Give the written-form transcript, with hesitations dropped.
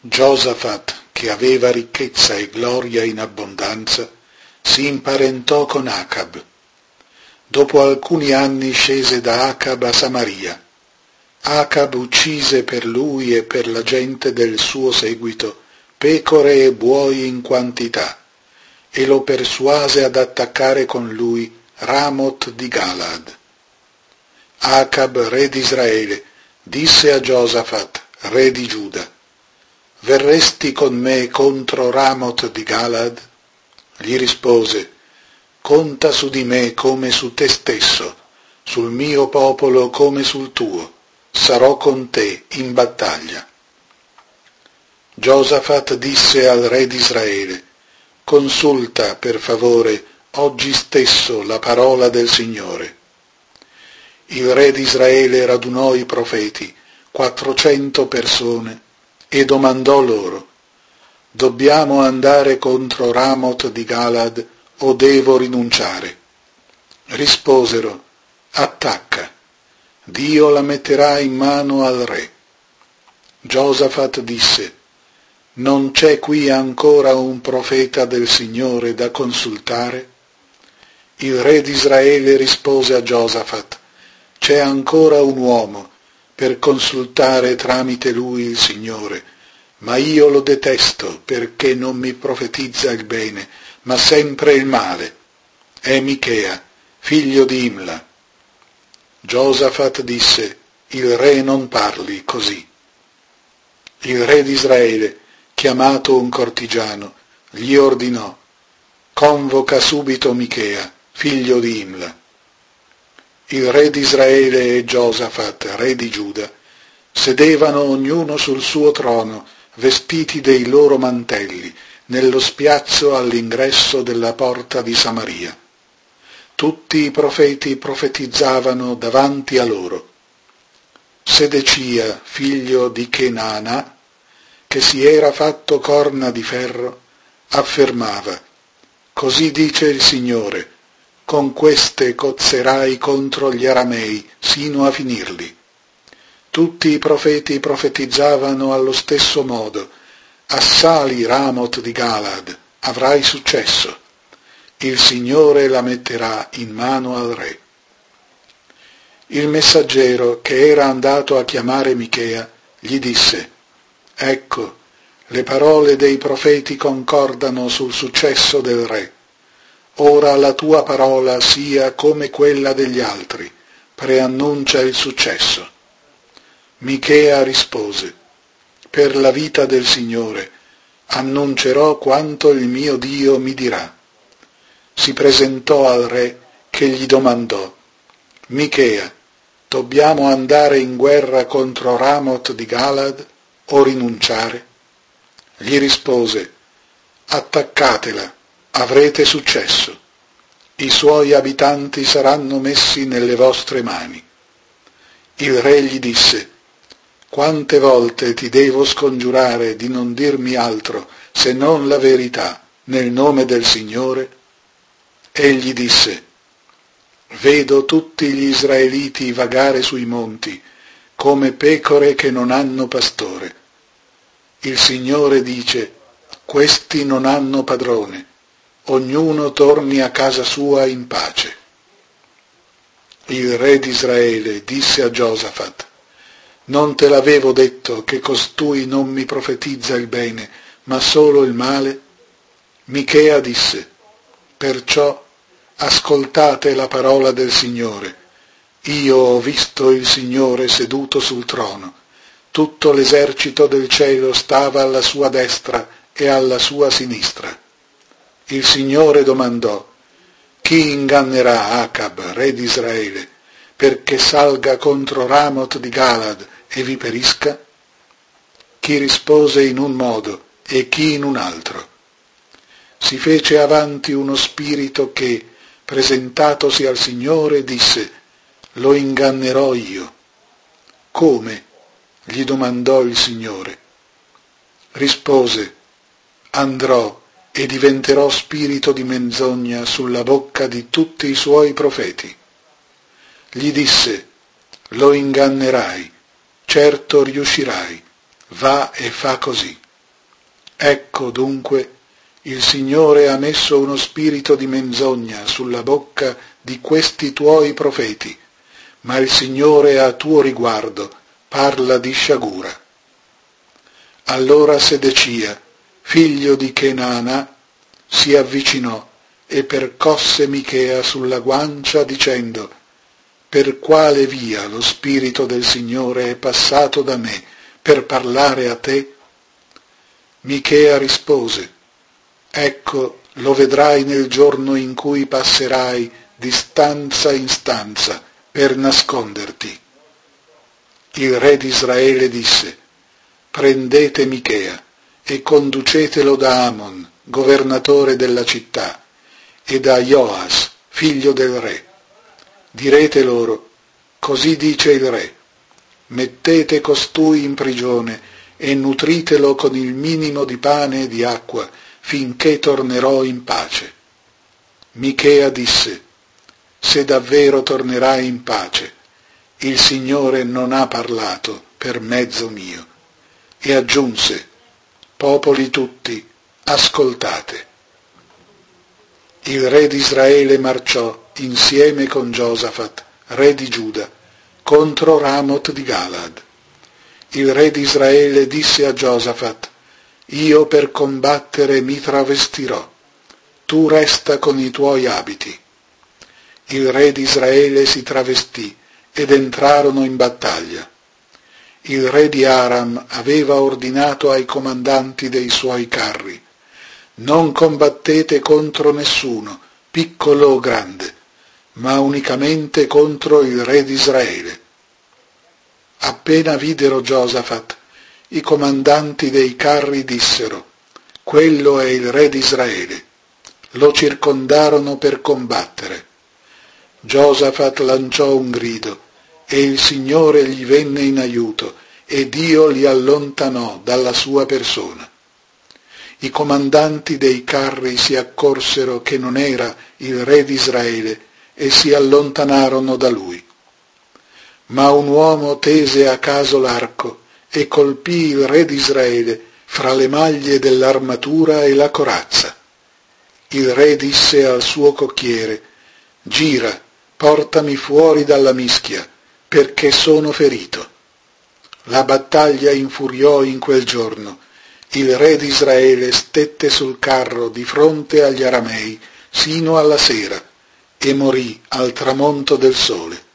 Giosafat, che aveva ricchezza e gloria in abbondanza, si imparentò con Acab. Dopo alcuni anni scese da Acab a Samaria. Acab uccise per lui e per la gente del suo seguito pecore e buoi in quantità, e lo persuase ad attaccare con lui Ramoth di Galad. Acab, re di Israele, disse a Giosafat, re di Giuda: «Verresti con me contro Ramoth di Galad?» Gli rispose: «Conta su di me come su te stesso, sul mio popolo come sul tuo, sarò con te in battaglia». Giosafat disse al re di Israele: «Consulta, per favore, oggi stesso la parola del Signore». Il re di Israele radunò i profeti, 400 persone, e domandò loro: «Dobbiamo andare contro Ramoth di Galad o devo rinunciare?» Risposero: «Attacca, Dio la metterà in mano al re». Giosafat disse: «Non c'è qui ancora un profeta del Signore da consultare?» Il re di Israele rispose a Giosafat: «C'è ancora un uomo per consultare tramite lui il Signore, ma io lo detesto perché non mi profetizza il bene, ma sempre il male. È Michea, figlio di Imla». Giosafat disse: «Il re non parli così». Il re di Israele, chiamato un cortigiano, gli ordinò: «Convoca subito Michea, figlio di Imla». Il re di Israele e Giosafat, re di Giuda, sedevano ognuno sul suo trono, vestiti dei loro mantelli, nello spiazzo all'ingresso della porta di Samaria. Tutti i profeti profetizzavano davanti a loro. Sedecia, figlio di Kenana, che si era fatto corna di ferro, affermava: «Così dice il Signore, con queste cozzerai contro gli aramei, sino a finirli». Tutti i profeti profetizzavano allo stesso modo: «Assali Ramoth di Galad, avrai successo. Il Signore la metterà in mano al re». Il messaggero, che era andato a chiamare Michea, gli disse: «Ecco, le parole dei profeti concordano sul successo del re. Ora la tua parola sia come quella degli altri, preannuncia il successo». Michea rispose: «Per la vita del Signore annuncerò quanto il mio Dio mi dirà». Si presentò al re, che gli domandò: «Michea, dobbiamo andare in guerra contro Ramoth di Galad o rinunciare?» Gli rispose: «Attaccatela, avrete successo. I suoi abitanti saranno messi nelle vostre mani». Il re gli disse: «Quante volte ti devo scongiurare di non dirmi altro se non la verità, nel nome del Signore?» Egli disse: «Vedo tutti gli israeliti vagare sui monti, come pecore che non hanno pastore. Il Signore dice: questi non hanno padrone, ognuno torni a casa sua in pace». Il re di Israele disse a Giosafat: «Non te l'avevo detto che costui non mi profetizza il bene, ma solo il male?» Michea disse: «Perciò ascoltate la parola del Signore. Io ho visto il Signore seduto sul trono, tutto l'esercito del cielo stava alla sua destra e alla sua sinistra». Il Signore domandò: «Chi ingannerà Acab, re di Israele, perché salga contro Ramoth di Galad e vi perisca?» Chi rispose in un modo e chi in un altro. Si fece avanti uno spirito che, presentatosi al Signore, disse: «Lo ingannerò io». «Come?» gli domandò il Signore. Rispose: «Andrò e diventerò spirito di menzogna sulla bocca di tutti i suoi profeti». Gli disse: «Lo ingannerai, certo riuscirai, va e fa così». Ecco dunque, il Signore ha messo uno spirito di menzogna sulla bocca di questi tuoi profeti, ma il Signore a tuo riguardo parla di sciagura. Allora Sedecia, figlio di Chenaanà, si avvicinò e percosse Michea sulla guancia dicendo: per quale via lo spirito del Signore è passato da me per parlare a te? Michea rispose: ecco, lo vedrai nel giorno in cui passerai di stanza in stanza per nasconderti. Il re di Israele disse: prendete Michea e conducetelo da Amon, governatore della città, e da Joas, figlio del re. Direte loro: così dice il re, mettete costui in prigione e nutritelo con il minimo di pane e di acqua finché tornerò in pace. Michea disse: se davvero tornerai in pace, il Signore non ha parlato per mezzo mio. E aggiunse: popoli tutti, ascoltate. Il re di Israele marciò insieme con Giosafat, re di Giuda, contro Ramot di Galad. Il re di Israele disse a Giosafat: io per combattere mi travestirò, tu resta con i tuoi abiti. Il re di Israele si travestì ed entrarono in battaglia. Il re di Aram aveva ordinato ai comandanti dei suoi carri: non combattete contro nessuno, piccolo o grande, ma unicamente contro il re di Israele. Appena videro Giosafat, i comandanti dei carri dissero: quello è il re di Israele. Lo circondarono per combattere. Giosafat lanciò un grido e il Signore gli venne in aiuto e Dio li allontanò dalla sua persona. I comandanti dei carri si accorsero che non era il re di Israele e si allontanarono da lui. Ma un uomo tese a caso l'arco e colpì il re di Israele fra le maglie dell'armatura e la corazza. Il re disse al suo cocchiere: gira, portami fuori dalla mischia, perché sono ferito. La battaglia infuriò in quel giorno. Il re di Israele stette sul carro di fronte agli aramei sino alla sera e morì al tramonto del sole.